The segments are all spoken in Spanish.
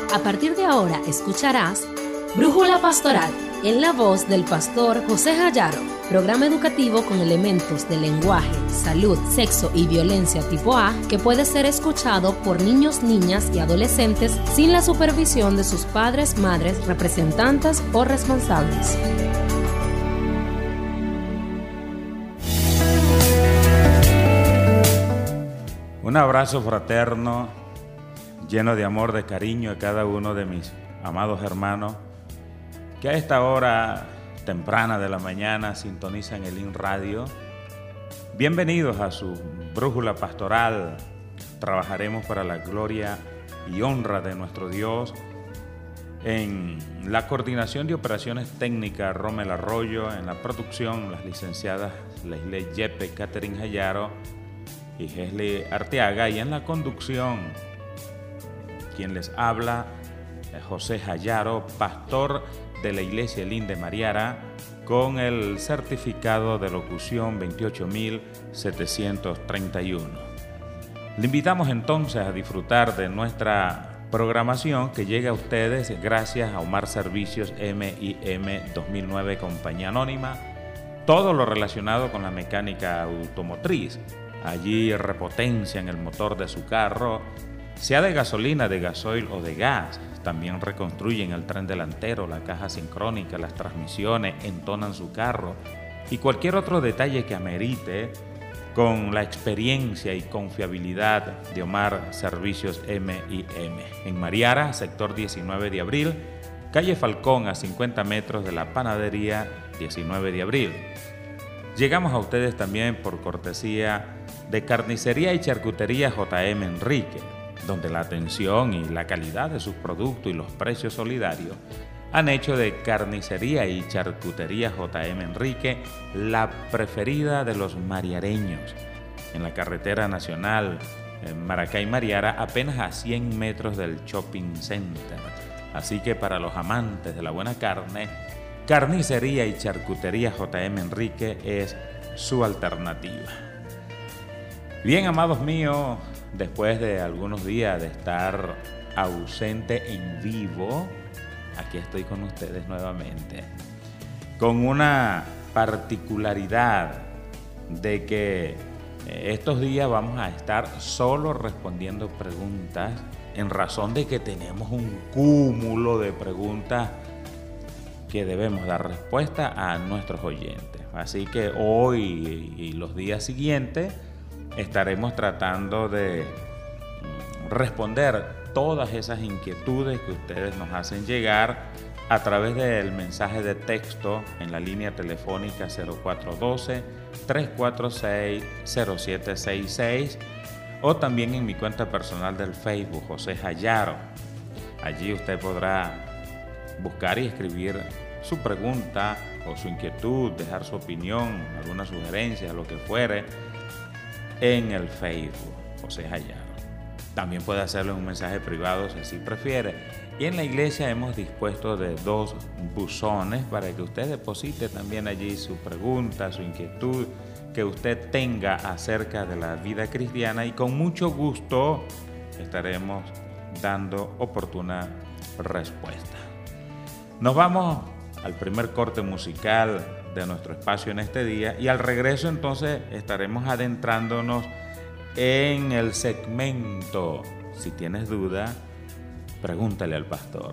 A partir de ahora escucharás Brújula Pastoral, en la voz del pastor José Jayaro, programa educativo con elementos de lenguaje, salud, sexo y violencia tipo A que puede ser escuchado por niños, niñas y adolescentes sin la supervisión de sus padres, madres, representantes o responsables. Un abrazo fraterno, lleno de amor, de cariño a cada uno de mis amados hermanos que a esta hora temprana de la mañana sintonizan el IN Radio. Bienvenidos a su Brújula Pastoral. Trabajaremos para la gloria y honra de nuestro Dios. En la coordinación de operaciones técnicas, Rommel Arroyo. En la producción, las licenciadas Leslie Yepe, Catherine Jayaro y Jesli Arteaga. Y en la conducción, quien les habla, José Jayaro, pastor de la Iglesia Elim de Mariara, con el certificado de locución 28731. Le invitamos entonces a disfrutar de nuestra programación que llega a ustedes gracias a Omar Servicios MIM 2009 Compañía Anónima. Todo lo relacionado con la mecánica automotriz. Allí repotencian el motor de su carro, sea de gasolina, de gasoil o de gas. También reconstruyen el tren delantero, la caja sincrónica, las transmisiones, entonan su carro y cualquier otro detalle que amerite, con la experiencia y confiabilidad de Omar Servicios MIM. En Mariara, sector 19 de abril, calle Falcón, a 50 metros de la panadería 19 de abril. Llegamos a ustedes también por cortesía de Carnicería y Charcutería JM Enrique, donde la atención y la calidad de sus productos y los precios solidarios han hecho de Carnicería y Charcutería JM Enrique la preferida de los mariareños. En la carretera nacional Maracay-Mariara, apenas a 100 metros del Shopping Center. Así que para los amantes de la buena carne, Carnicería y Charcutería JM Enrique es su alternativa. Bien, amados míos, después de algunos días de estar ausente en vivo, aquí estoy con ustedes nuevamente, con una particularidad de que estos días vamos a estar solo respondiendo preguntas, en razón de que tenemos un cúmulo de preguntas que debemos dar respuesta a nuestros oyentes. Así que hoy y los días siguientes estaremos tratando de responder todas esas inquietudes que ustedes nos hacen llegar a través del mensaje de texto en la línea telefónica 0412-346-0766 o también en mi cuenta personal del Facebook, José Jayaro. Allí usted podrá buscar y escribir su pregunta o su inquietud, dejar su opinión, alguna sugerencia, lo que fuere, en el Facebook, José Jayaro. También puede hacerlo en un mensaje privado si así prefiere. Y en la iglesia hemos dispuesto de 2 buzones para que usted deposite también allí su pregunta, su inquietud que usted tenga acerca de la vida cristiana, y con mucho gusto estaremos dando oportuna respuesta. Nos vamos al primer corte musical de nuestro espacio en este día, y al regreso entonces estaremos adentrándonos en el segmento Si tienes duda, pregúntale al pastor.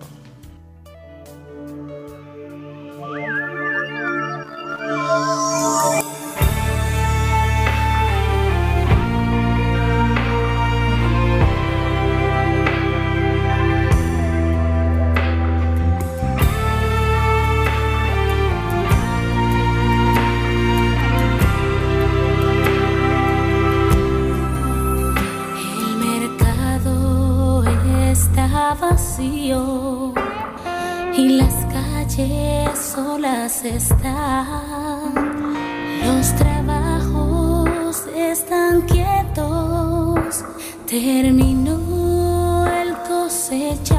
Vacío y las calles solas están, los trabajos están quietos, terminó el cosechar,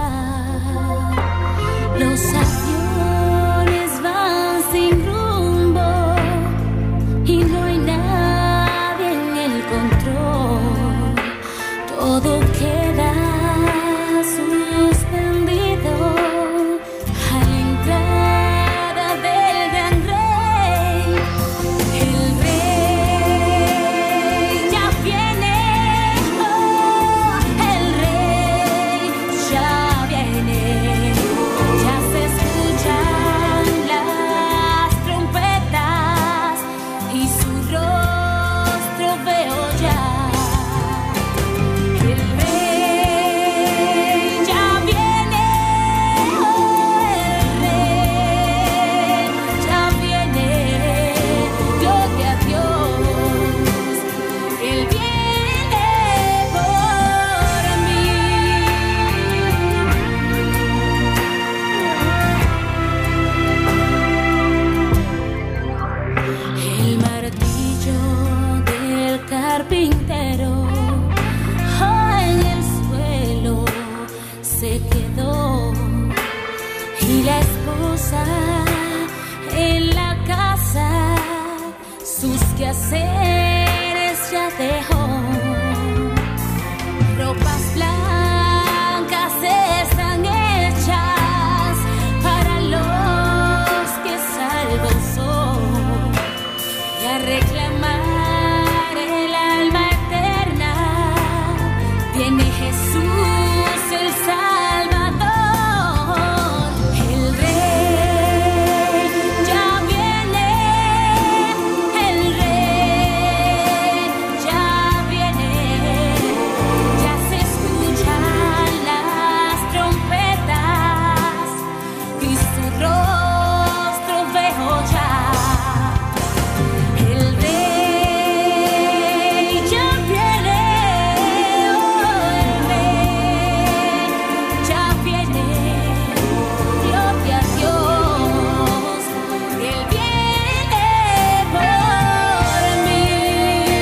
los aviones van sin rumbo y no hay nadie en el control, todo queda suspendido. se quedó y la esposa en la casa sus quehaceres ya dejó. Ropas blancas están hechas para los que salvos son, y a reclamar el alma eterna viene Jesús el Salvador. El Rey ya viene, el Rey ya viene, ya se escuchan las trompetas, Cristo rostro veo ya. El Rey ya viene, oh, el Rey ya viene, gloria a Dios, Él viene por mí.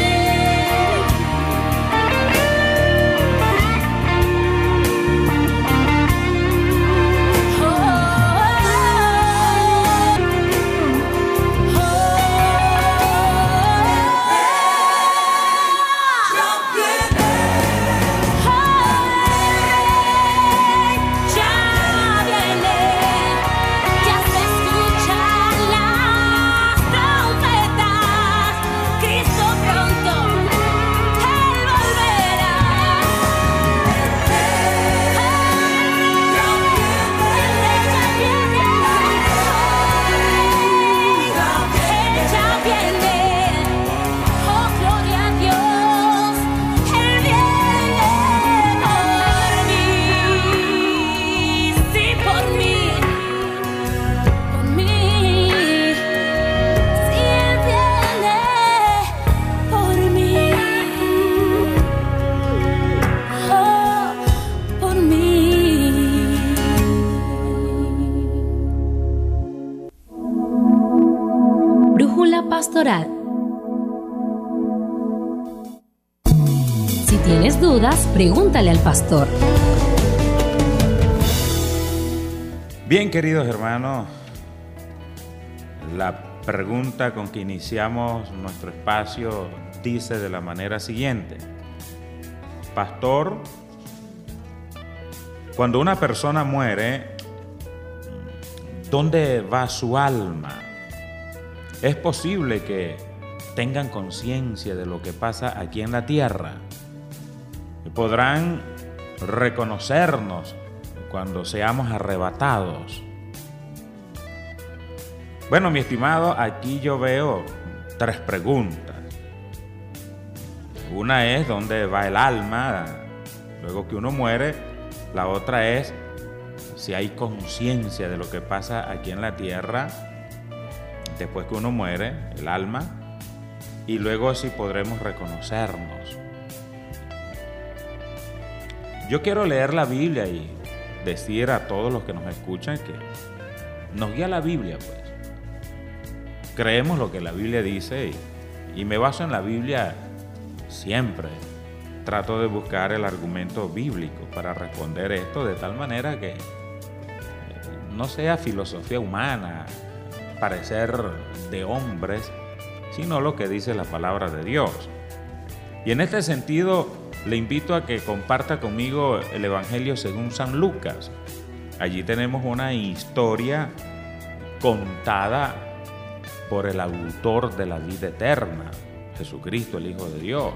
Ya viene, ya se escuchan las trompetas, Cristo pronto, Él volverá. El Rey ya viene, Él ya viene, oh gloria a Dios, Él viene por mí, sí por mí, sí Él viene por mí, oh, por mí. Brújula Pastoral. Si tienes dudas, pregúntale al pastor. Bien, queridos hermanos, la pregunta con que iniciamos nuestro espacio dice de la manera siguiente: Pastor, cuando una persona muere, ¿dónde va su alma? ¿Es posible que tengan conciencia de lo que pasa aquí en la tierra? ¿Podrán reconocernos cuando seamos arrebatados? Bueno, mi estimado, aquí yo veo tres preguntas. Una es ¿dónde va el alma luego que uno muere? La otra es si hay conciencia de lo que pasa aquí en la tierra después que uno muere, el alma, y luego si podremos reconocernos. Yo quiero leer la Biblia y decir a todos los que nos escuchan que nos guía la Biblia, pues. Creemos lo que la Biblia dice y me baso en la Biblia siempre. Trato de buscar el argumento bíblico para responder esto de tal manera que no sea filosofía humana, parecer de hombres, sino lo que dice la palabra de Dios. Y en este sentido, le invito a que comparta conmigo el Evangelio según San Lucas. Allí tenemos una historia contada por el autor de la vida eterna, Jesucristo, el Hijo de Dios.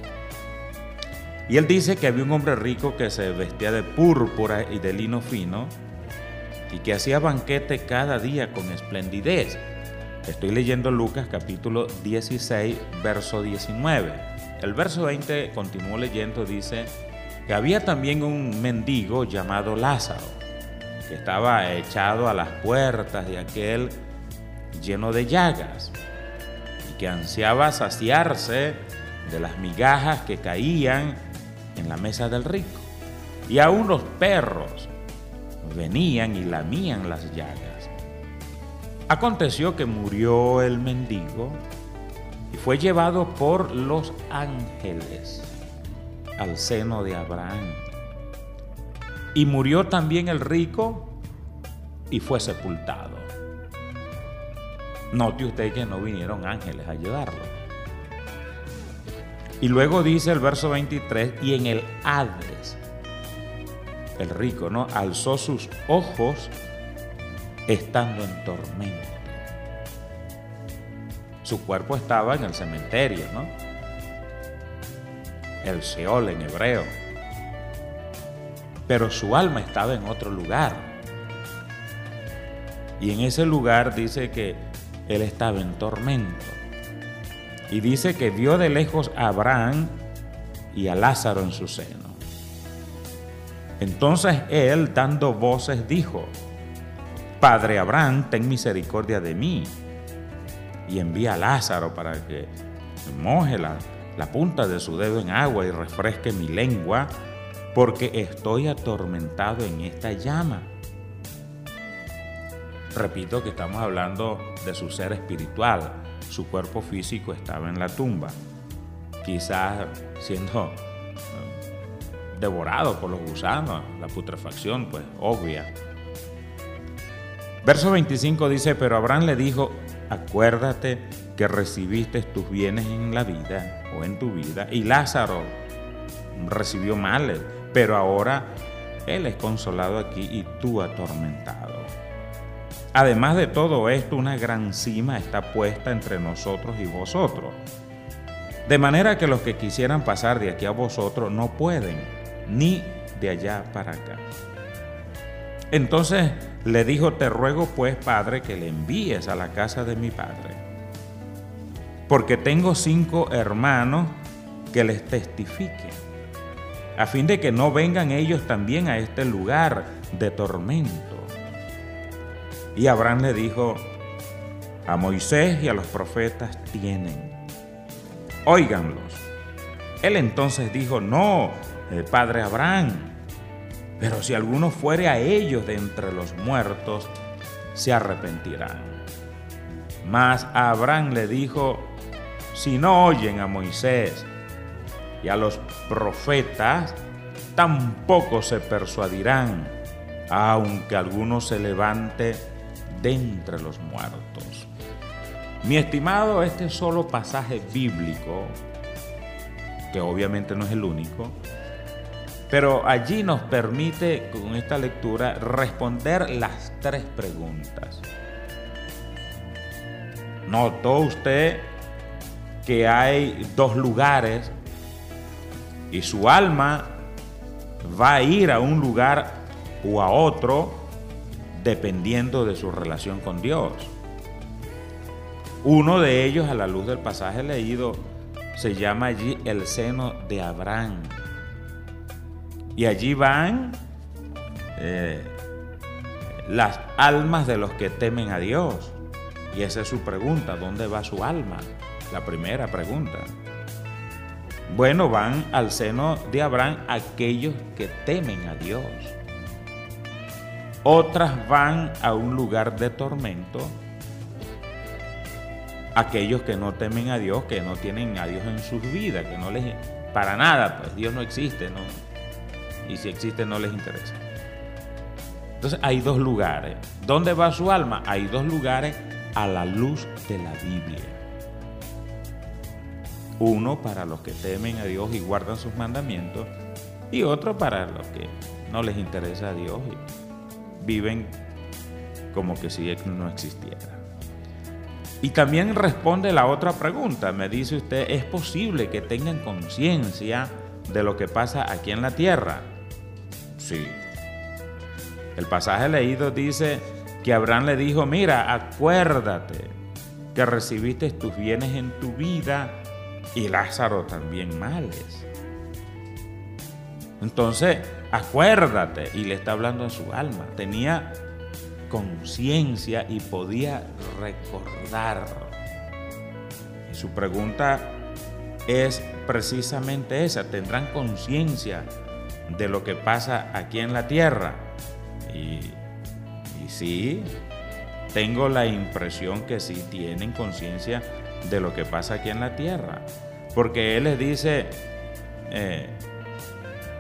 Y él dice que había un hombre rico que se vestía de púrpura y de lino fino y que hacía banquete cada día con esplendidez. Estoy leyendo Lucas capítulo 16, verso 19. El verso 20 continuó leyendo, dice que había también un mendigo llamado Lázaro, que estaba echado a las puertas de aquel lleno de llagas y que ansiaba saciarse de las migajas que caían en la mesa del rico. Y aún los perros venían y lamían las llagas. Aconteció que murió el mendigo y fue llevado por los ángeles al seno de Abraham. Y murió también el rico y fue sepultado. Note usted que no vinieron ángeles a ayudarlo. Y luego dice el verso 23, y en el Hades, el rico, ¿no?, alzó sus ojos estando en tormento. Su cuerpo estaba en el cementerio, ¿no? El Sheol en hebreo. Pero su alma estaba en otro lugar. Y en ese lugar dice que él estaba en tormento. Y dice que vio de lejos a Abraham y a Lázaro en su seno. Entonces él, dando voces, dijo: Padre Abraham, ten misericordia de mí, y envía a Lázaro para que moje la punta de su dedo en agua y refresque mi lengua, porque estoy atormentado en esta llama. Repito que estamos hablando de su ser espiritual. Su cuerpo físico estaba en la tumba, quizás siendo devorado por los gusanos, la putrefacción, pues, obvia. Verso 25 dice: pero Abraham le dijo: acuérdate que recibiste tus bienes en la vida, o en tu vida, y Lázaro recibió males, pero ahora él es consolado aquí y tú atormentado. Además de todo esto, una gran cima está puesta entre nosotros y vosotros, de manera que los que quisieran pasar de aquí a vosotros no pueden, ni de allá para acá. Entonces le dijo: te ruego pues, padre, que le envíes a la casa de mi padre, porque tengo 5 hermanos que les testifiquen, a fin de que no vengan ellos también a este lugar de tormento. Y Abraham le dijo: a Moisés y a los profetas tienen, óiganlos. Él entonces dijo: no, padre Abraham, pero si alguno fuere a ellos de entre los muertos, se arrepentirán. Mas a Abraham le dijo: si no oyen a Moisés y a los profetas, tampoco se persuadirán, aunque alguno se levante de entre los muertos. Mi estimado, este solo pasaje bíblico, que obviamente no es el único, pero allí nos permite, con esta lectura, responder las 3 preguntas. ¿Notó usted que hay 2 lugares y su alma va a ir a un lugar o a otro dependiendo de su relación con Dios? Uno de ellos, a la luz del pasaje leído, se llama allí el seno de Abraham. Y allí van las almas de los que temen a Dios. Y esa es su pregunta: ¿dónde va su alma? La primera pregunta. Bueno, van al seno de Abraham aquellos que temen a Dios. Otras van a un lugar de tormento, aquellos que no temen a Dios, que no tienen a Dios en sus vidas, que no les, para nada, pues Dios no existe, ¿no? Y si existe no les interesa. Entonces hay 2 lugares. ¿Dónde va su alma? Hay 2 lugares a la luz de la Biblia. Uno para los que temen a Dios y guardan sus mandamientos, y otro para los que no les interesa a Dios y viven como que si no existiera. Y también responde la otra pregunta. Me dice usted: ¿es posible que tengan conciencia de lo que pasa aquí en la tierra? Sí. El pasaje leído dice que Abraham le dijo: mira, acuérdate que recibiste tus bienes en tu vida y Lázaro también males. Entonces, acuérdate, y le está hablando a su alma. Tenía conciencia y podía recordar. Y su pregunta es precisamente esa: ¿tendrán conciencia de lo que pasa aquí en la tierra? Y sí, tengo la impresión que sí tienen conciencia de lo que pasa aquí en la tierra, porque él les dice: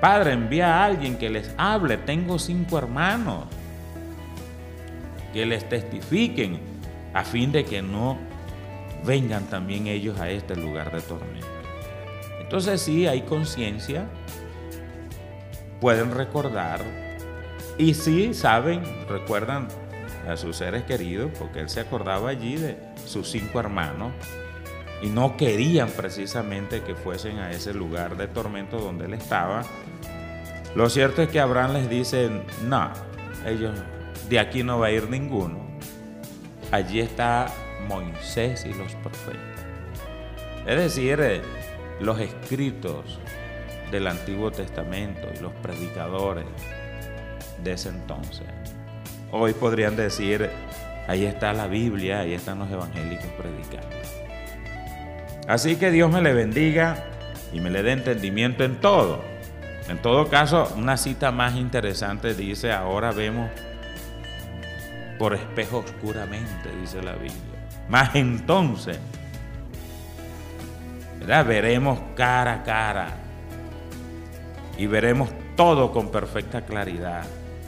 Padre, envía a alguien que les hable. Tengo 5 hermanos. Que les testifiquen a fin de que no vengan también ellos a este lugar de tormento. Entonces sí, hay conciencia, pueden recordar y sí saben, recuerdan a sus seres queridos, porque él se acordaba allí de sus 5 hermanos y no querían precisamente que fuesen a ese lugar de tormento donde él estaba. Lo cierto es que Abraham les dice, no, ellos de aquí no va a ir ninguno. Allí está Moisés y los profetas. Es decir, los escritos del Antiguo Testamento y los predicadores de ese entonces. Hoy podrían decir, ahí está la Biblia, ahí están los evangélicos predicando. Así que Dios me le bendiga y me le dé entendimiento en todo. En todo caso, una cita más interesante dice, ahora vemos por espejo oscuramente, dice la Biblia. Mas entonces, ¿verdad?, veremos cara a cara y veremos todo con perfecta claridad.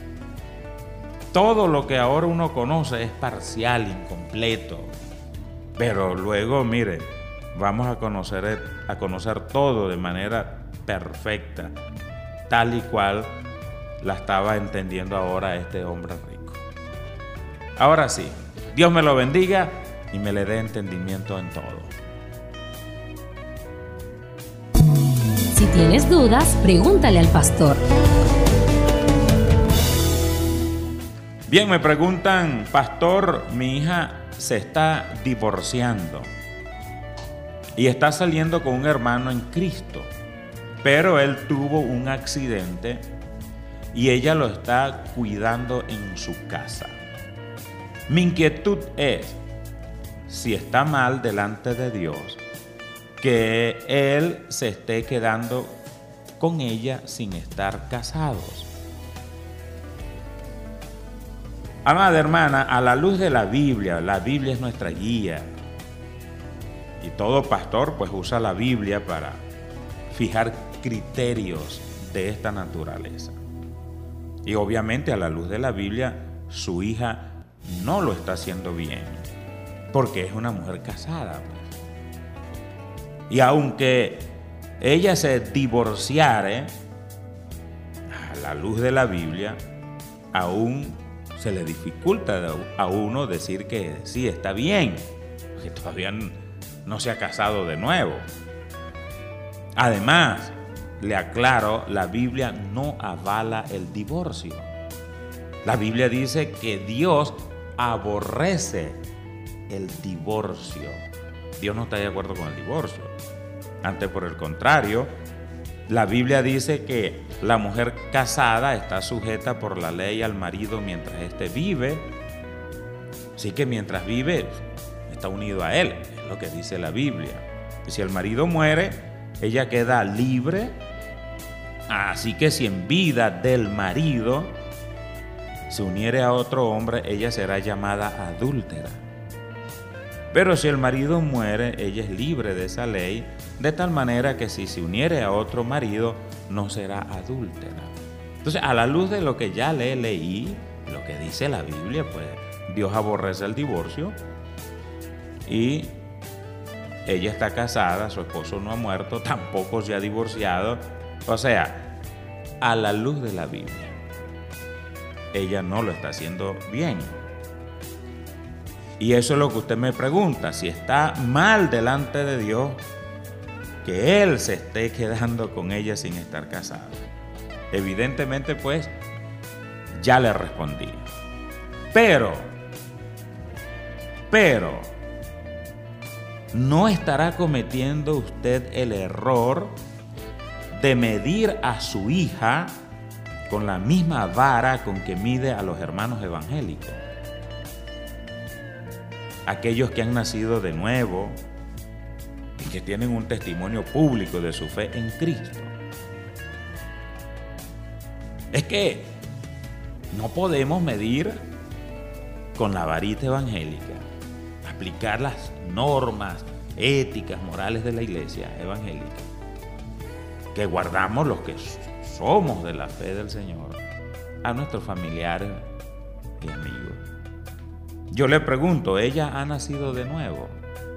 Todo lo que ahora uno conoce es parcial, incompleto, pero luego, mire, vamos a conocer todo de manera perfecta, tal y cual la estaba entendiendo ahora este hombre rico. Ahora sí, Dios me lo bendiga y me le dé entendimiento en todo. Si tienes dudas, pregúntale al pastor. Bien, me preguntan, pastor, mi hija se está divorciando y está saliendo con un hermano en Cristo, pero él tuvo un accidente y ella lo está cuidando en su casa. Mi inquietud es si está mal delante de Dios que él se esté quedando con ella sin estar casados. Amada hermana, a la luz de la Biblia es nuestra guía. Y todo pastor pues usa la Biblia para fijar criterios de esta naturaleza. Y obviamente a la luz de la Biblia, su hija no lo está haciendo bien, porque es una mujer casada, pues. Y aunque ella se divorciare, a la luz de la Biblia, aún se le dificulta a uno decir que sí, está bien, porque todavía no se ha casado de nuevo. Además, le aclaro, la Biblia no avala el divorcio. La Biblia dice que Dios aborrece el divorcio. Dios no está de acuerdo con el divorcio. Antes, por el contrario, la Biblia dice que la mujer casada está sujeta por la ley al marido mientras éste vive. Así que mientras vive, está unido a él, es lo que dice la Biblia. Y si el marido muere, ella queda libre. Así que si en vida del marido se uniere a otro hombre, ella será llamada adúltera. Pero si el marido muere, ella es libre de esa ley, de tal manera que si se uniere a otro marido, no será adúltera. Entonces, a la luz de lo que ya leí, lo que dice la Biblia, pues Dios aborrece el divorcio y ella está casada, su esposo no ha muerto, tampoco se ha divorciado. O sea, a la luz de la Biblia, ella no lo está haciendo bien. Y eso es lo que usted me pregunta, si está mal delante de Dios que él se esté quedando con ella sin estar casado. Evidentemente, pues, ya le respondí. Pero, no estará cometiendo usted el error de medir a su hija con la misma vara con que mide a los hermanos evangélicos. Aquellos que han nacido de nuevo y que tienen un testimonio público de su fe en Cristo. Es que no podemos medir con la varita evangélica, aplicar las normas éticas, morales de la iglesia evangélica, que guardamos los que somos de la fe del Señor, a nuestros familiares y amigos. Yo le pregunto, ¿ella ha nacido de nuevo?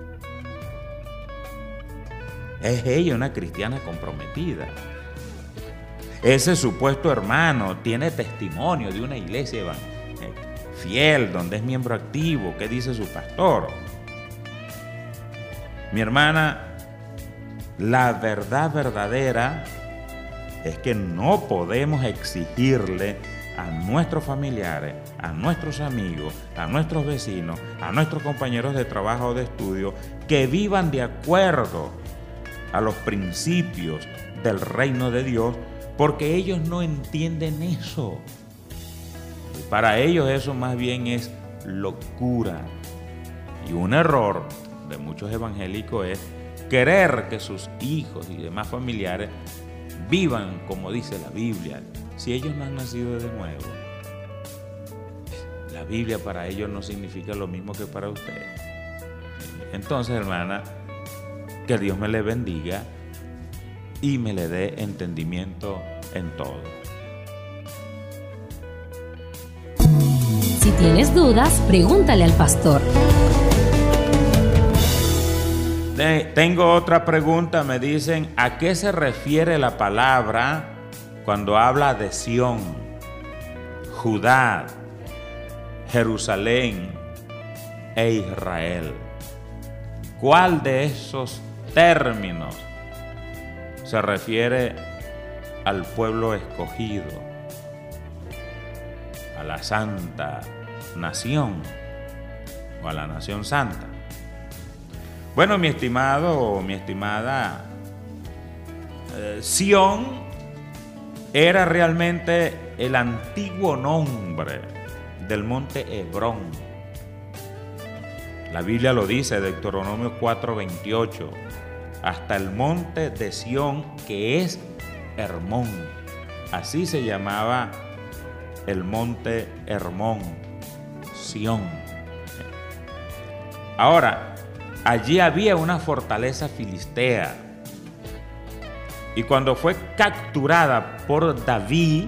¿Es ella una cristiana comprometida? Ese supuesto hermano tiene testimonio de una iglesia fiel, donde es miembro activo. ¿Qué dice su pastor? Mi hermana, la verdad verdadera es que no podemos exigirle a nuestros familiares, a nuestros amigos, a nuestros vecinos, a nuestros compañeros de trabajo o de estudio, que vivan de acuerdo a los principios del reino de Dios, porque ellos no entienden eso. Para ellos eso más bien es locura. Y un error de muchos evangélicos es querer que sus hijos y demás familiares vivan como dice la Biblia, si ellos no han nacido de nuevo. La Biblia para ellos no significa lo mismo que para ustedes. Entonces, hermana, que Dios me le bendiga y me le dé entendimiento en todo. Si tienes dudas, pregúntale al pastor. Tengo otra pregunta, me dicen, ¿a qué se refiere la palabra cuando habla de Sión, Judá, Jerusalén e Israel? ¿Cuál de esos términos se refiere al pueblo escogido, a la santa nación o a la nación santa? Bueno, mi estimado o mi estimada, Sión era realmente el antiguo nombre del monte Hebrón. La Biblia lo dice, Deuteronomio 4:28, hasta el monte de Sión, que es Hermón. Así se llamaba el monte Hermón, Sión. Ahora, allí había una fortaleza filistea, y cuando fue capturada por David,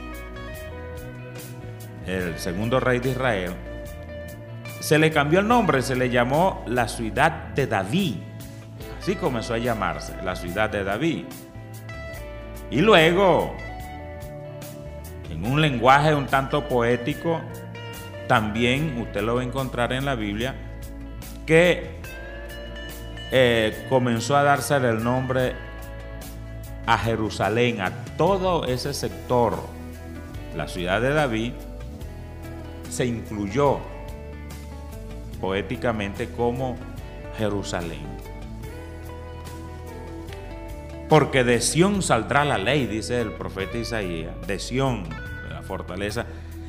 el segundo rey de Israel, se le cambió el nombre, se le llamó la ciudad de David. Así comenzó a llamarse, la ciudad de David. Y luego, en un lenguaje un tanto poético, también usted lo va a encontrar en la Biblia, que comenzó a darse el nombre a Jerusalén, a todo ese sector. La ciudad de David se incluyó poéticamente como Jerusalén. Porque de Sión saldrá la ley, dice el profeta Isaías, de Sión, de la fortaleza,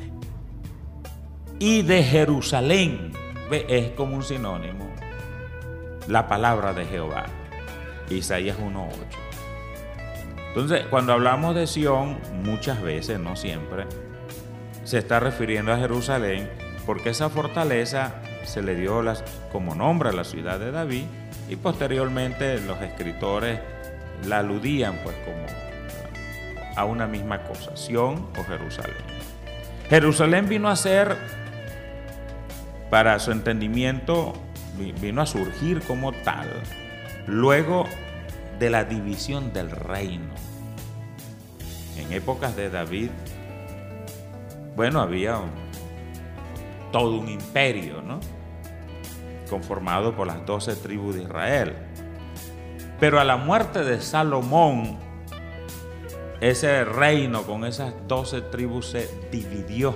y de Jerusalén, es como un sinónimo, la palabra de Jehová, Isaías 1:8. Entonces, cuando hablamos de Sión, muchas veces, no siempre, se está refiriendo a Jerusalén, porque esa fortaleza se le dio como nombre a la ciudad de David, y posteriormente los escritores la aludían pues como a una misma cosa, Sión o Jerusalén. Jerusalén vino a ser, para su entendimiento, vino a surgir como tal luego de la división del reino. En épocas de David, bueno, había todo un imperio, ¿no?, conformado por las 12 tribus de Israel. Pero a la muerte de Salomón, ese reino con esas 12 tribus se dividió.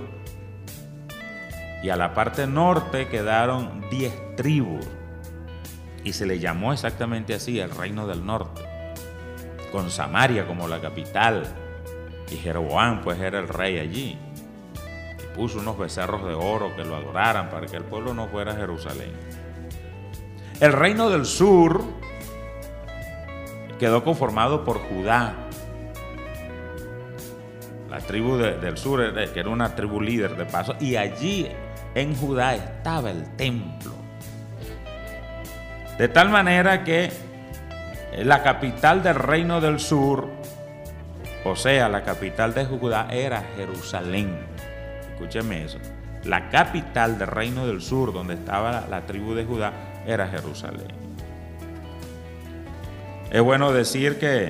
Y a la parte norte quedaron 10 tribus. Y se le llamó exactamente así, el reino del norte, con Samaria como la capital. Y Jeroboam pues era el rey allí. Y puso unos becerros de oro que lo adoraran para que el pueblo no fuera a Jerusalén. El reino del sur quedó conformado por Judá. La tribu del sur, que era una tribu líder de paso, y allí en Judá estaba el templo. De tal manera que la capital del reino del sur O sea, la capital de Judá era Jerusalén. Escúcheme eso. La capital del reino del sur, donde estaba la tribu de Judá, era Jerusalén. Es bueno decir que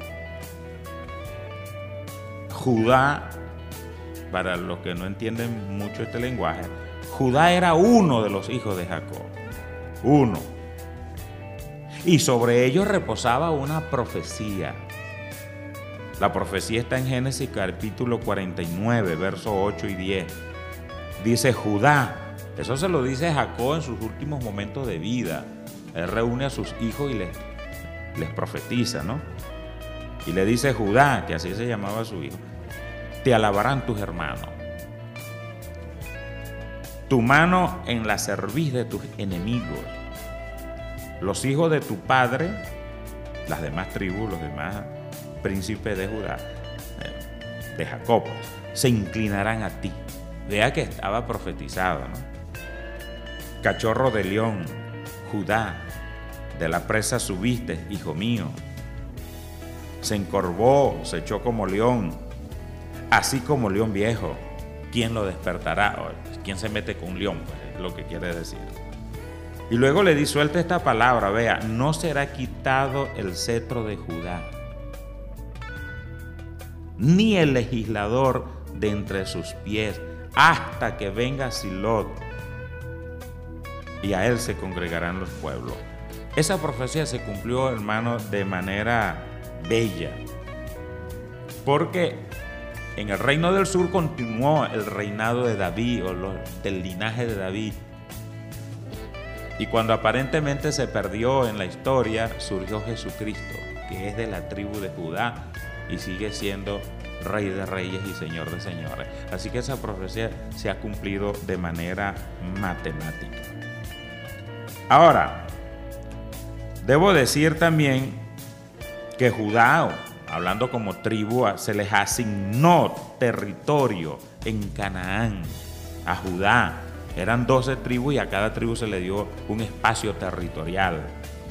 Judá, para los que no entienden mucho este lenguaje, Judá era uno de los hijos de Jacob. Uno. Y sobre ellos reposaba una profecía. La profecía está en Génesis capítulo 49, versos 8 y 10. Dice Judá. Eso se lo dice Jacob en sus últimos momentos de vida. Él reúne a sus hijos y les profetiza, ¿no? Y le dice Judá, que así se llamaba su hijo: te alabarán tus hermanos. Tu mano en la cerviz de tus enemigos. Los hijos de tu padre, las demás tribus, los demás príncipes de Judá, de Jacob, se inclinarán a ti. Vea que estaba profetizado, ¿no? Cachorro de león, Judá, de la presa subiste, hijo mío. Se encorvó, se echó como león, así como león viejo. ¿Quién lo despertará? ¿Quién se mete con un león? Pues es lo que quiere decir. Y luego le di suelta esta palabra, vea: no será quitado el cetro de Judá, ni el legislador de entre sus pies, hasta que venga Silot, y a él se congregarán los pueblos. Esa profecía se cumplió, hermano, de manera bella, porque en el reino del sur continuó el reinado de David, o del linaje de David. Y cuando aparentemente se perdió en la historia, surgió Jesucristo, que es de la tribu de Judá y sigue siendo Rey de Reyes y Señor de Señores. Así que esa profecía se ha cumplido de manera matemática. Ahora, debo decir también que Judá, hablando como tribu, se les asignó territorio en Canaán a Judá. Eran 12 tribus y a cada tribu se le dio un espacio territorial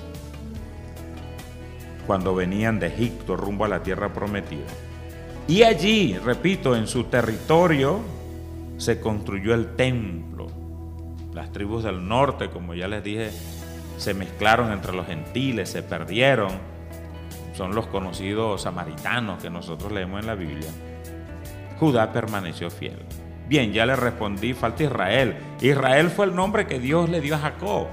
cuando venían de Egipto rumbo a la tierra prometida. Y allí, repito, en su territorio se construyó el templo. Las tribus del norte, como ya les dije, se mezclaron entre los gentiles, se perdieron. Son los conocidos samaritanos que nosotros leemos en la Biblia. Judá permaneció fiel. Bien, ya le respondí, falta Israel. Israel fue el nombre que Dios le dio a Jacob.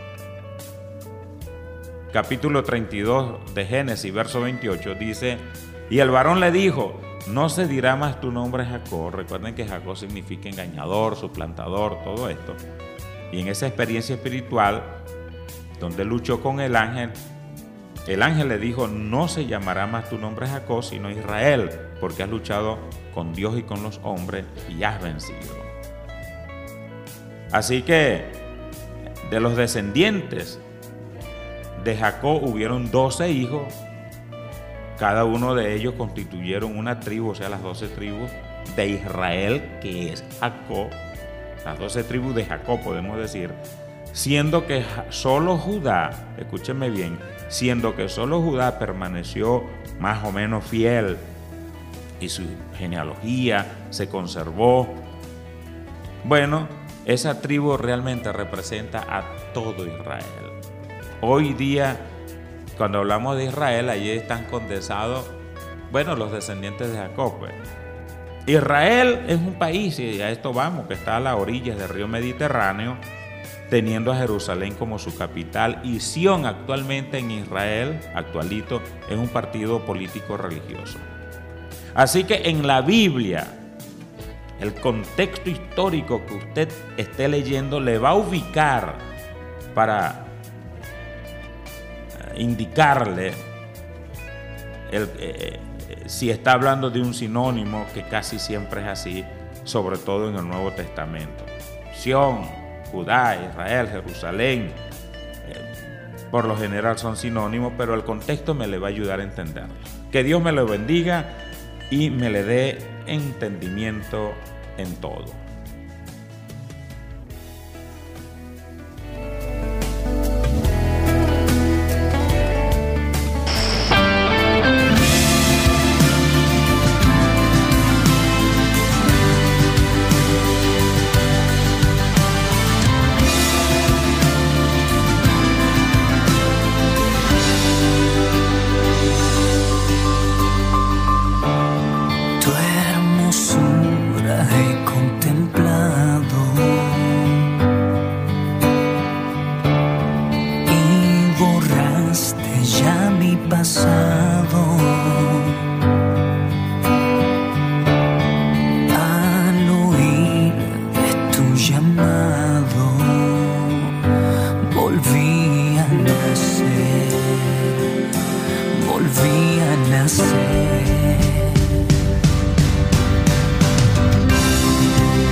Capítulo 32 de Génesis, verso 28, dice: y el varón le dijo: no se dirá más tu nombre Jacob. Recuerden que Jacob significa engañador, suplantador, todo esto. Y en esa experiencia espiritual, donde luchó con el ángel le dijo: no se llamará más tu nombre Jacob, sino Israel, porque has luchado con Dios y con los hombres y has vencido. Así que de los descendientes de Jacob hubieron 12 hijos. Cada uno de ellos constituyeron una tribu, o sea, las 12 tribus de Israel, que es Jacob. Las 12 tribus de Jacob, podemos decir, siendo que solo Judá, escúchenme bien, siendo que solo Judá permaneció más o menos fiel y su genealogía se conservó. Bueno, esa tribu realmente representa a todo Israel. Hoy día, cuando hablamos de Israel, allí están condensados, bueno, los descendientes de Jacob. Pues. Israel es un país, y a esto vamos, que está a las orillas del río Mediterráneo, teniendo a Jerusalén como su capital, y Sión actualmente en Israel, actualito, es un partido político religioso. Así que en la Biblia, el contexto histórico que usted esté leyendo le va a ubicar para indicarle si está hablando de un sinónimo, que casi siempre es así, sobre todo en el Nuevo Testamento. Sión, Judá, Israel, Jerusalén, por lo general son sinónimos, pero el contexto me le va a ayudar a entenderlo. Que Dios me lo bendiga y me le dé entendimiento en todo. contemplado y borraste ya mi pasado. Al oír de tu llamado volví a nacer, volví a nacer.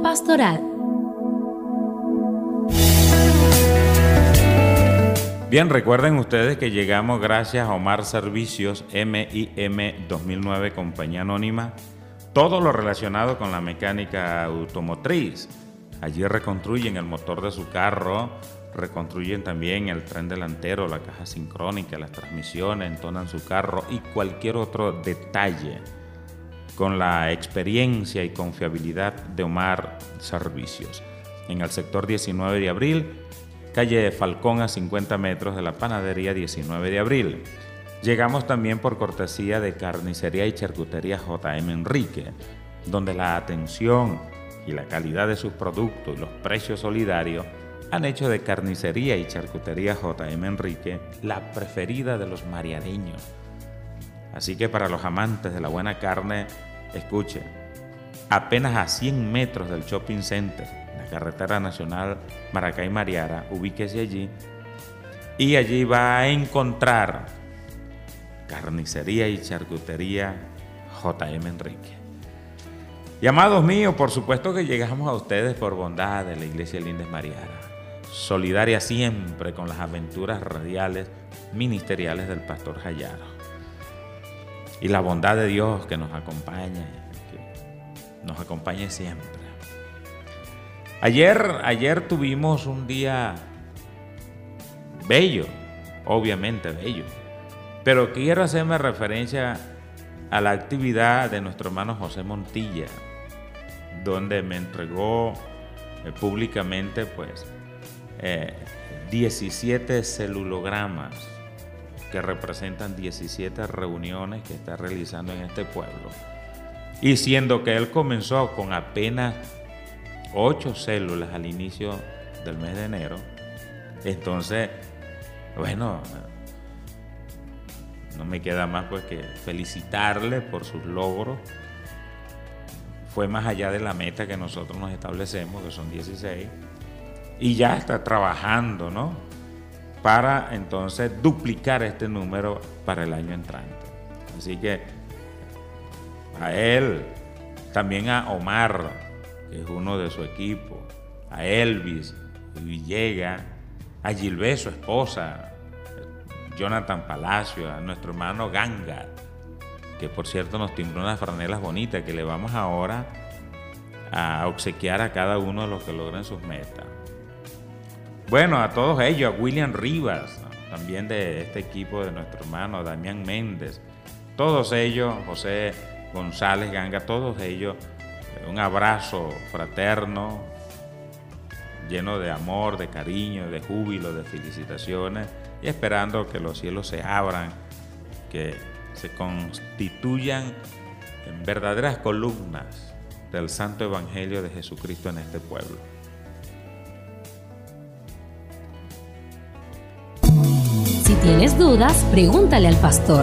pastoral. Bien, recuerden ustedes que llegamos gracias a Omar Servicios MIM 2009, Compañía Anónima, todo lo relacionado con la mecánica automotriz. Allí reconstruyen el motor de su carro, reconstruyen también el tren delantero, la caja sincrónica, las transmisiones, entonan su carro y cualquier otro detalle con la experiencia y confiabilidad de Omar Servicios. En el sector 19 de abril, calle Falcón, a 50 metros de la panadería 19 de abril. Llegamos también por cortesía de Carnicería y Charcutería J.M. Enrique, donde la atención y la calidad de sus productos y los precios solidarios han hecho de Carnicería y Charcutería J.M. Enrique la preferida de los mariareños. Así que para los amantes de la buena carne, escuchen, apenas a 100 metros del Shopping Center, la carretera nacional Maracay-Mariara, ubíquese allí y allí va a encontrar Carnicería y Charcutería J.M. Enrique. Y amados míos, por supuesto que llegamos a ustedes por bondad de la Iglesia Lindes Mariara, solidaria siempre con las aventuras radiales ministeriales del pastor Jayaro. Y la bondad de Dios que nos acompaña, que nos acompañe siempre. Ayer tuvimos un día bello, obviamente bello, pero quiero hacerme referencia a la actividad de nuestro hermano José Montilla, donde me entregó públicamente 17 celulogramas que representan 17 reuniones que está realizando en este pueblo. Y siendo que él comenzó con apenas 8 células al inicio del mes de enero, entonces, bueno, no me queda más pues que felicitarle por sus logros. Fue más allá de la meta que nosotros nos establecemos, que son 16, y ya está trabajando, ¿no?, para entonces duplicar este número para el año entrante. Así que a él, también a Omar, que es uno de su equipo, a Elvis Villegas, a Gilbert, su esposa, Jonathan Palacio, a nuestro hermano Ganga, que por cierto nos timbró unas franelas bonitas que le vamos ahora a obsequiar a cada uno de los que logren sus metas. Bueno, a todos ellos, a William Rivas, también de este equipo de nuestro hermano Damián Méndez, todos ellos, José González Ganga, todos ellos, un abrazo fraterno, lleno de amor, de cariño, de júbilo, de felicitaciones, y esperando que los cielos se abran, que se constituyan en verdaderas columnas del Santo Evangelio de Jesucristo en este pueblo. Si tienes dudas, pregúntale al pastor.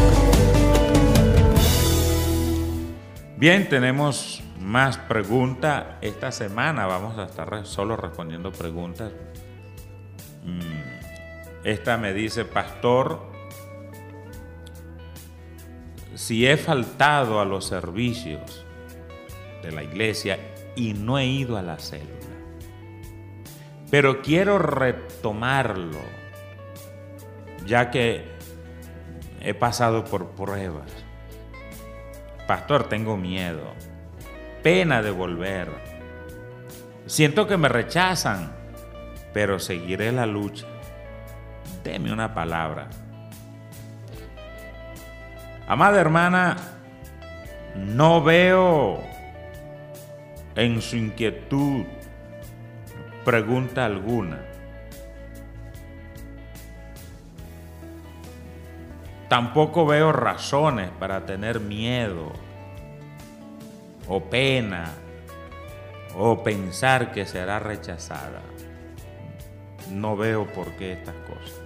Bien, tenemos más preguntas. Esta semana vamos a estar solo respondiendo preguntas. Esta me dice: pastor, si he faltado a los servicios de la iglesia y no he ido a la célula, pero quiero retomarlo, ya que he pasado por pruebas. Pastor, tengo miedo, pena de volver. Siento que me rechazan, pero seguiré la lucha. Deme una palabra. Amada hermana, no veo en su inquietud pregunta alguna. Tampoco veo razones para tener miedo o pena o pensar que será rechazada. No veo por qué estas cosas.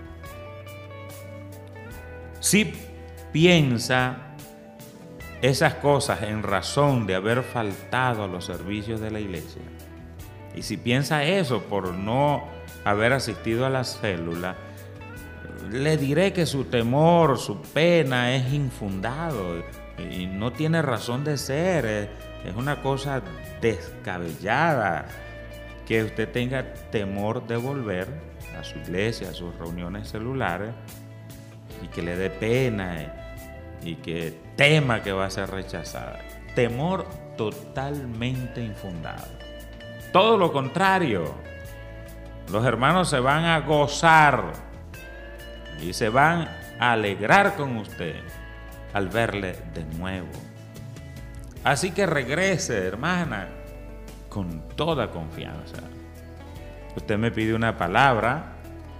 Si piensa esas cosas en razón de haber faltado a los servicios de la iglesia, y si piensa eso por no haber asistido a la célula, le diré que su temor, su pena es infundado y no tiene razón de ser. Es una cosa descabellada que usted tenga temor de volver a su iglesia, a sus reuniones celulares, y que le dé pena y que tema que va a ser rechazada. Temor totalmente infundado. Todo lo contrario, los hermanos se van a gozar y se van a alegrar con usted al verle de nuevo. Así que regrese, hermana, con toda confianza. Usted me pide una palabra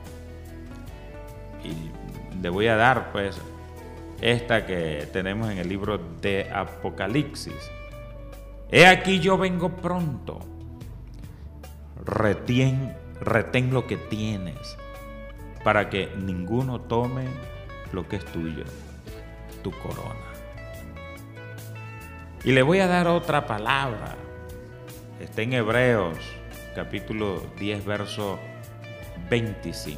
y le voy a dar pues esta que tenemos en el libro de Apocalipsis. He aquí yo vengo pronto. Retén lo que tienes, para que ninguno tome lo que es tuyo, tu corona. Y le voy a dar otra palabra. Está en Hebreos, capítulo 10, verso 25.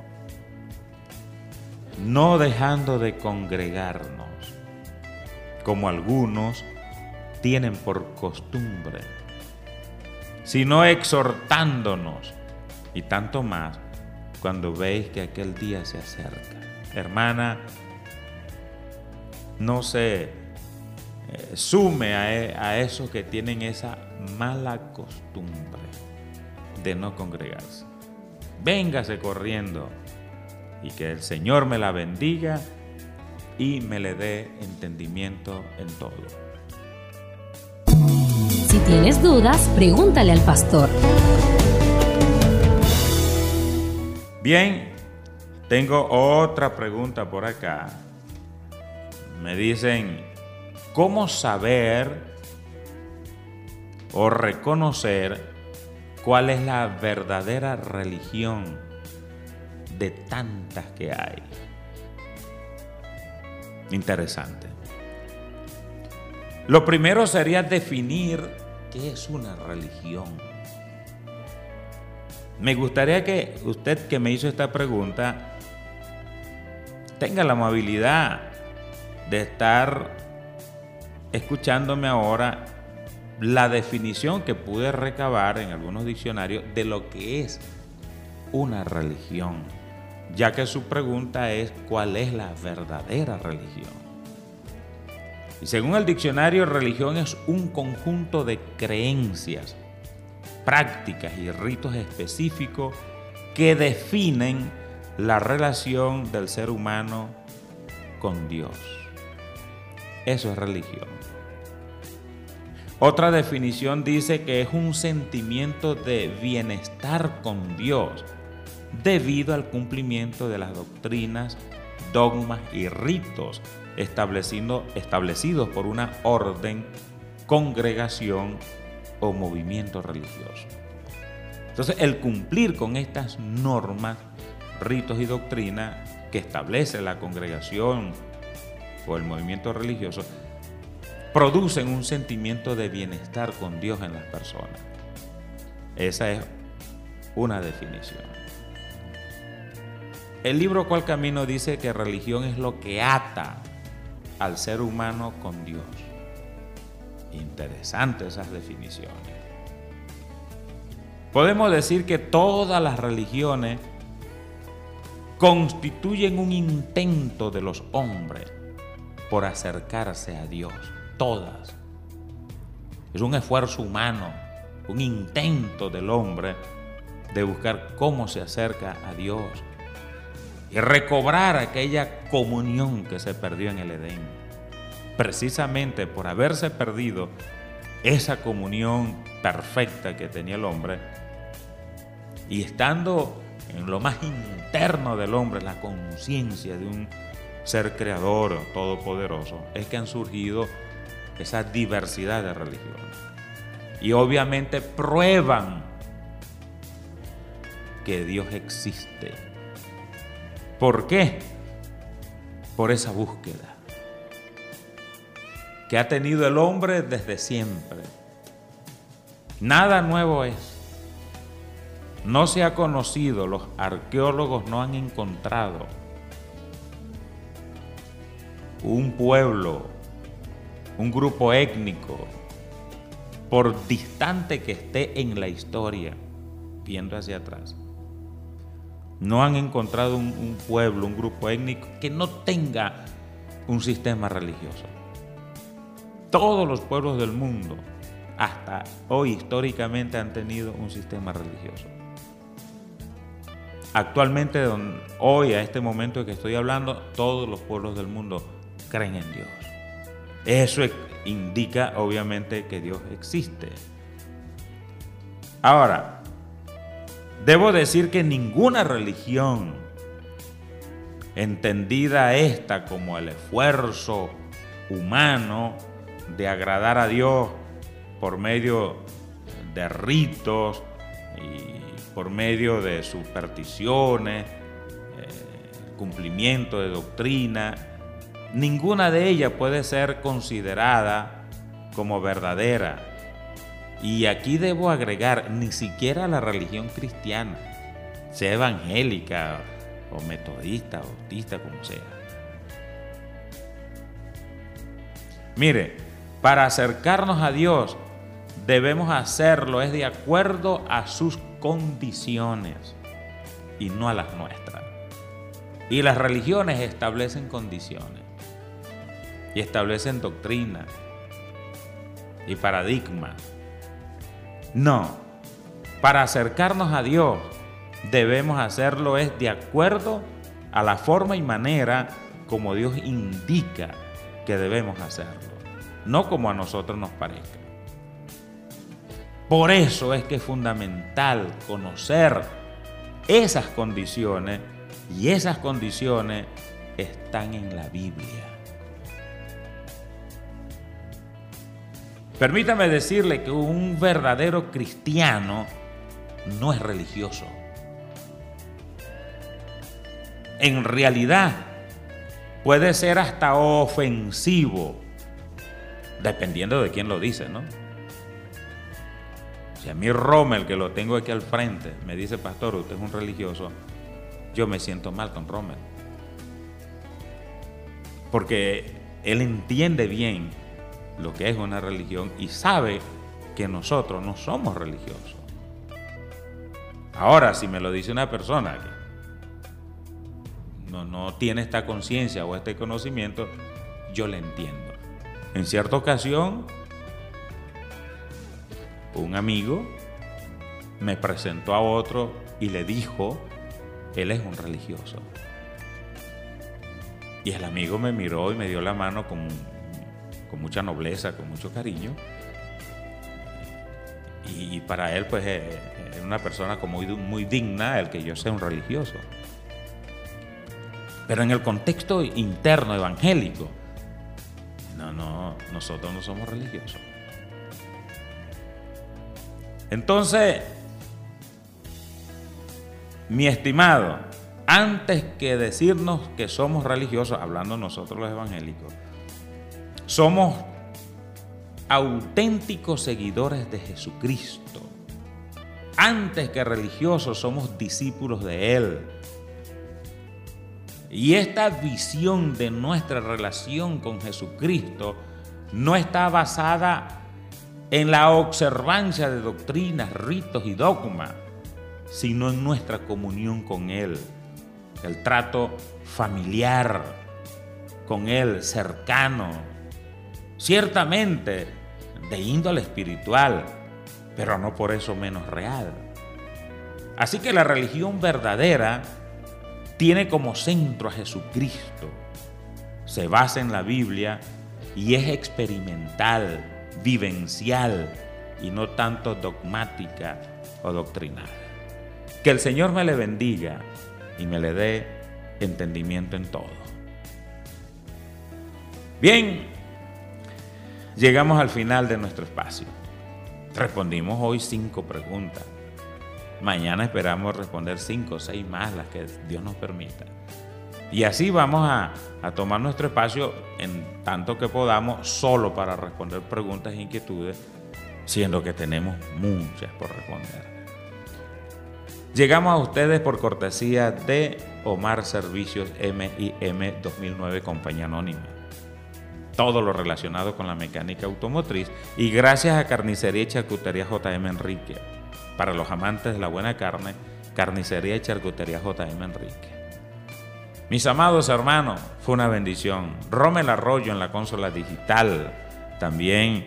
No dejando de congregarnos, como algunos tienen por costumbre, sino exhortándonos, y tanto más cuando veis que aquel día se acerca. Hermana, no se sume a esos que tienen esa mala costumbre de no congregarse. Véngase corriendo y que el Señor me la bendiga y me le dé entendimiento en todo. Si tienes dudas, pregúntale al pastor. Bien, tengo otra pregunta por acá. Me dicen, ¿cómo saber o reconocer cuál es la verdadera religión de tantas que hay? Interesante. Lo primero sería definir qué es una religión. Me gustaría que usted que me hizo esta pregunta tenga la amabilidad de estar escuchándome ahora la definición que pude recabar en algunos diccionarios de lo que es una religión, ya que su pregunta es ¿cuál es la verdadera religión? Y según el diccionario, religión es un conjunto de creencias, prácticas y ritos específicos que definen la relación del ser humano con Dios. Eso es religión. Otra definición dice que es un sentimiento de bienestar con Dios debido al cumplimiento de las doctrinas, dogmas y ritos establecidos por una orden, congregación o movimiento religioso. Entonces, el cumplir con estas normas, ritos y doctrinas que establece la congregación o el movimiento religioso producen un sentimiento de bienestar con Dios en las personas. Esa es una definición. El libro Cuál Camino dice que religión es lo que ata al ser humano con Dios. Interesantes esas definiciones. Podemos decir que todas las religiones constituyen un intento de los hombres por acercarse a Dios. Todas. Es un esfuerzo humano, un intento del hombre de buscar cómo se acerca a Dios y recobrar aquella comunión que se perdió en el Edén. Precisamente por haberse perdido esa comunión perfecta que tenía el hombre, y estando en lo más interno del hombre la conciencia de un ser creador todopoderoso, es que han surgido esa diversidad de religiones. Y obviamente prueban que Dios existe. ¿Por qué? Por esa búsqueda que ha tenido el hombre desde siempre. Nada nuevo es. No se ha conocido, los arqueólogos no han encontrado un pueblo, un grupo étnico por distante que esté en la historia, viendo hacia atrás, no han encontrado un pueblo, un grupo étnico que no tenga un sistema religioso. Todos los pueblos del mundo, hasta hoy históricamente, han tenido un sistema religioso. Actualmente, hoy, a este momento que estoy hablando, todos los pueblos del mundo creen en Dios. Eso indica, obviamente, que Dios existe. Ahora, debo decir que ninguna religión, entendida esta como el esfuerzo humano de agradar a Dios por medio de ritos y por medio de supersticiones, cumplimiento de doctrina, ninguna de ellas puede ser considerada como verdadera. Y aquí debo agregar, ni siquiera la religión cristiana, sea evangélica o metodista, bautista, como sea. Mire, para acercarnos a Dios debemos hacerlo es de acuerdo a sus condiciones y no a las nuestras. Y las religiones establecen condiciones y establecen doctrina y paradigmas. No, para acercarnos a Dios debemos hacerlo es de acuerdo a la forma y manera como Dios indica que debemos hacerlo, no como a nosotros nos parezca. Por eso es que es fundamental conocer esas condiciones, y esas condiciones están en la Biblia. Permítame decirle que un verdadero cristiano no es religioso. En realidad, puede ser hasta ofensivo, dependiendo de quién lo dice, ¿no? Si a mí Rommel, que lo tengo aquí al frente, me dice: pastor, usted es un religioso, yo me siento mal con Rommel, porque él entiende bien lo que es una religión y sabe que nosotros no somos religiosos. Ahora, si me lo dice una persona que no tiene esta conciencia o este conocimiento, yo le entiendo. En cierta ocasión, un amigo me presentó a otro y le dijo: él es un religioso. Y el amigo me miró y me dio la mano con mucha nobleza, con mucho cariño. Y para él, pues, es una persona como muy digna el que yo sea un religioso. Pero en el contexto interno evangélico, nosotros no somos religiosos. Entonces, mi estimado, antes que decirnos que somos religiosos, hablando nosotros los evangélicos, somos auténticos seguidores de Jesucristo. Antes que religiosos, somos discípulos de Él. Y esta visión de nuestra relación con Jesucristo no está basada en la observancia de doctrinas, ritos y dogmas, sino en nuestra comunión con Él, el trato familiar con Él, cercano, ciertamente de índole espiritual, pero no por eso menos real. Así que la religión verdadera tiene como centro a Jesucristo, se basa en la Biblia y es experimental, vivencial y no tanto dogmática o doctrinal. Que el Señor me le bendiga y me le dé entendimiento en todo. Bien, llegamos al final de nuestro espacio. Respondimos hoy 5 preguntas. Mañana esperamos responder 5 o 6 más, las que Dios nos permita. Y así vamos a tomar nuestro espacio en tanto que podamos, solo para responder preguntas e inquietudes, siendo que tenemos muchas por responder. Llegamos a ustedes por cortesía de Omar Servicios M&M 2009, Compañía Anónima. todo lo relacionado con la mecánica automotriz, y gracias a Carnicería y Charcutería J.M. Enrique. Para los amantes de la buena carne, Carnicería y Charcutería J.M. Enrique. Mis amados hermanos, fue una bendición. Rommel Arroyo en la consola digital. También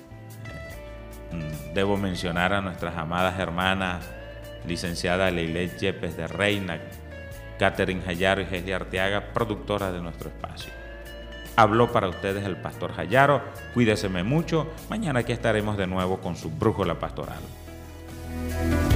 debo mencionar a nuestras amadas hermanas, licenciada Leilet Yepes de Reina, Catherine Jayaro y Gesli Arteaga, productoras de nuestro espacio. Habló para ustedes el pastor Jayaro. Cuídeseme mucho. Mañana aquí estaremos de nuevo con su brújula pastoral.